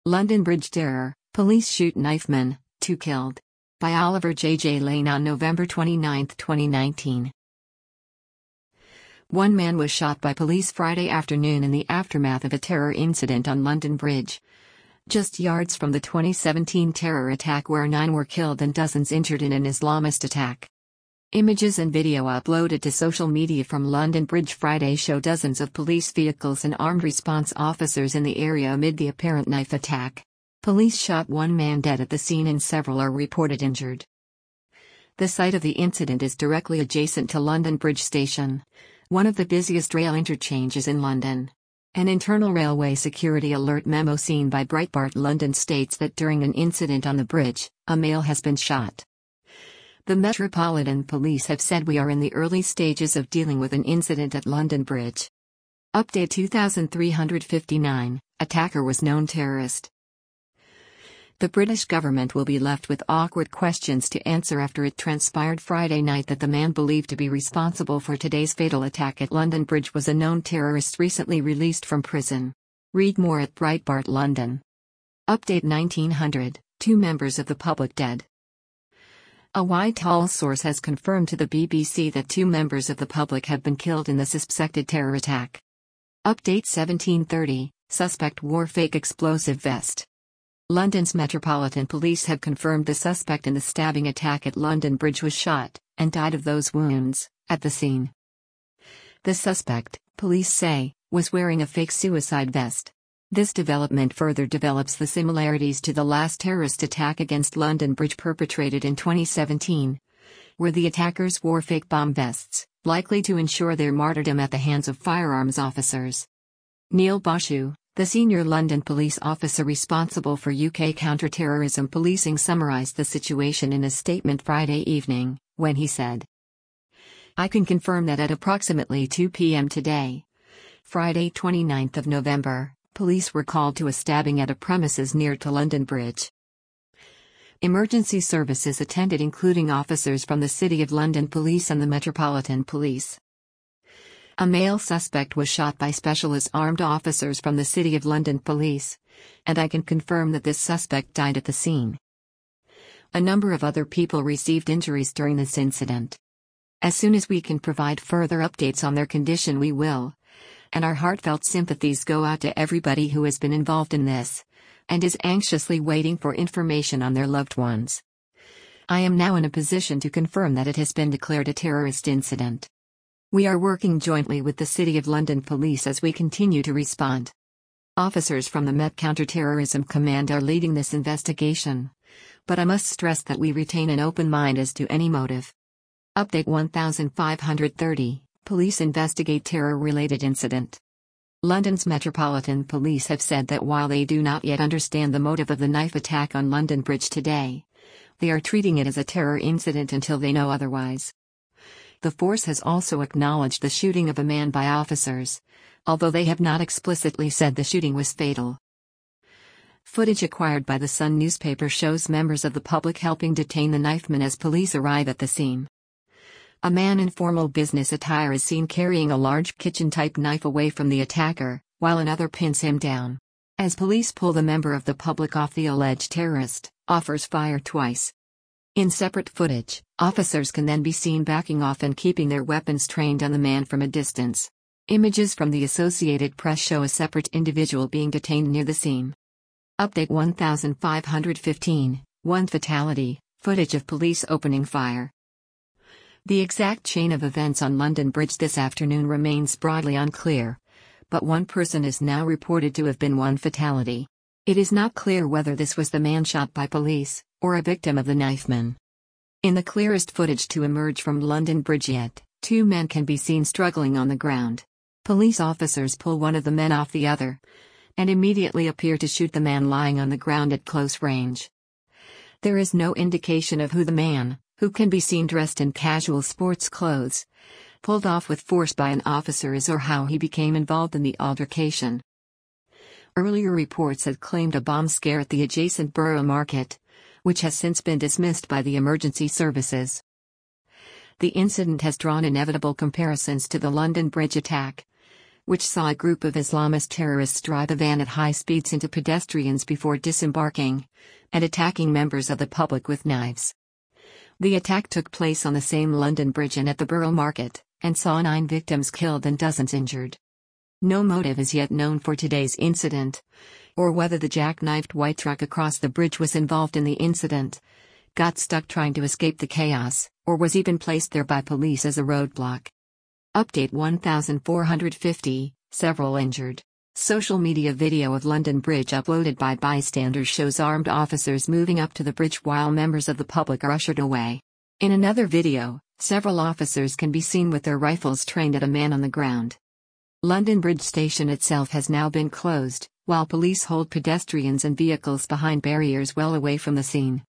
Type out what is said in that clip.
London Bridge Terror, Police Shoot Knifeman, 2 Killed. By Oliver J. Lane on November 29, 2019. One man was shot by police Friday afternoon in the aftermath of a terror incident on London Bridge, just yards from the 2017 terror attack where 9 were killed and dozens injured in an Islamist attack. Images and video uploaded to social media from London Bridge Friday show dozens of police vehicles and armed response officers in the area amid the apparent knife attack. Police shot 1 man dead at the scene and several are reported injured. The site of the incident is directly adjacent to London Bridge Station, one of the busiest rail interchanges in London. An internal railway security alert memo seen by Breitbart London states that during an incident on the bridge, a male has been shot. The Metropolitan Police have said we are in the early stages of dealing with an incident at London Bridge. Update 2359, attacker was known terrorist. The British government will be left with awkward questions to answer after it transpired Friday night that the man believed to be responsible for today's fatal attack at London Bridge was a known terrorist recently released from prison. Read more at Breitbart London. Update 1900, 2 members of the public dead. A Whitehall source has confirmed to the BBC that 2 members of the public have been killed in the suspected terror attack. Update 1730, suspect wore fake explosive vest. London's Metropolitan Police have confirmed the suspect in the stabbing attack at London Bridge was shot, and died of those wounds, at the scene. The suspect, police say, was wearing a fake suicide vest. This development further develops the similarities to the last terrorist attack against London Bridge perpetrated in 2017, where the attackers wore fake bomb vests, likely to ensure their martyrdom at the hands of firearms officers. Neil Boshu, the senior London police officer responsible for UK counter-terrorism policing, summarised the situation in a statement Friday evening, when he said, "I can confirm that at approximately 2 p.m. today, Friday 29th of November, police were called to a stabbing at a premises near to London Bridge. Emergency services attended, including officers from the City of London Police and the Metropolitan Police. A male suspect was shot by specialist armed officers from the City of London Police, and I can confirm that this suspect died at the scene. A number of other people received injuries during this incident. As soon as we can provide further updates on their condition we will, and our heartfelt sympathies go out to everybody who has been involved in this, and is anxiously waiting for information on their loved ones. I am now in a position to confirm that it has been declared a terrorist incident. We are working jointly with the City of London Police as we continue to respond. Officers from the Met Counter-Terrorism Command are leading this investigation, but I must stress that we retain an open mind as to any motive." Update 1530, police investigate terror-related incident. London's Metropolitan Police have said that while they do not yet understand the motive of the knife attack on London Bridge today, they are treating it as a terror incident until they know otherwise. The force has also acknowledged the shooting of a man by officers, although they have not explicitly said the shooting was fatal. Footage acquired by the Sun newspaper shows members of the public helping detain the knifeman as police arrive at the scene. A man in formal business attire is seen carrying a large kitchen-type knife away from the attacker, while another pins him down. As police pull the member of the public off the alleged terrorist, offers fire twice. In separate footage, officers can then be seen backing off and keeping their weapons trained on the man from a distance. Images from the Associated Press show a separate individual being detained near the scene. Update 1515, 1 fatality, footage of police opening fire. The exact chain of events on London Bridge this afternoon remains broadly unclear, but 1 person is now reported to have been 1 fatality. It is not clear whether this was the man shot by police, or a victim of the knifeman. In the clearest footage to emerge from London Bridge yet, 2 men can be seen struggling on the ground. Police officers pull one of the men off the other, and immediately appear to shoot the man lying on the ground at close range. There is no indication of who the man, who can be seen dressed in casual sports clothes, pulled off with force by an officer is or how he became involved in the altercation. Earlier reports had claimed a bomb scare at the adjacent Borough Market, which has since been dismissed by the emergency services. The incident has drawn inevitable comparisons to the London Bridge attack, which saw a group of Islamist terrorists drive a van at high speeds into pedestrians before disembarking and attacking members of the public with knives. The attack took place on the same London Bridge and at the Borough Market, and saw 9 victims killed and dozens injured. No motive is yet known for today's incident, or whether the jackknifed white truck across the bridge was involved in the incident, got stuck trying to escape the chaos, or was even placed there by police as a roadblock. Update 1450, several injured. Social media video of London Bridge uploaded by bystanders shows armed officers moving up to the bridge while members of the public are ushered away. In another video, several officers can be seen with their rifles trained at a man on the ground. London Bridge Station itself has now been closed, while police hold pedestrians and vehicles behind barriers well away from the scene.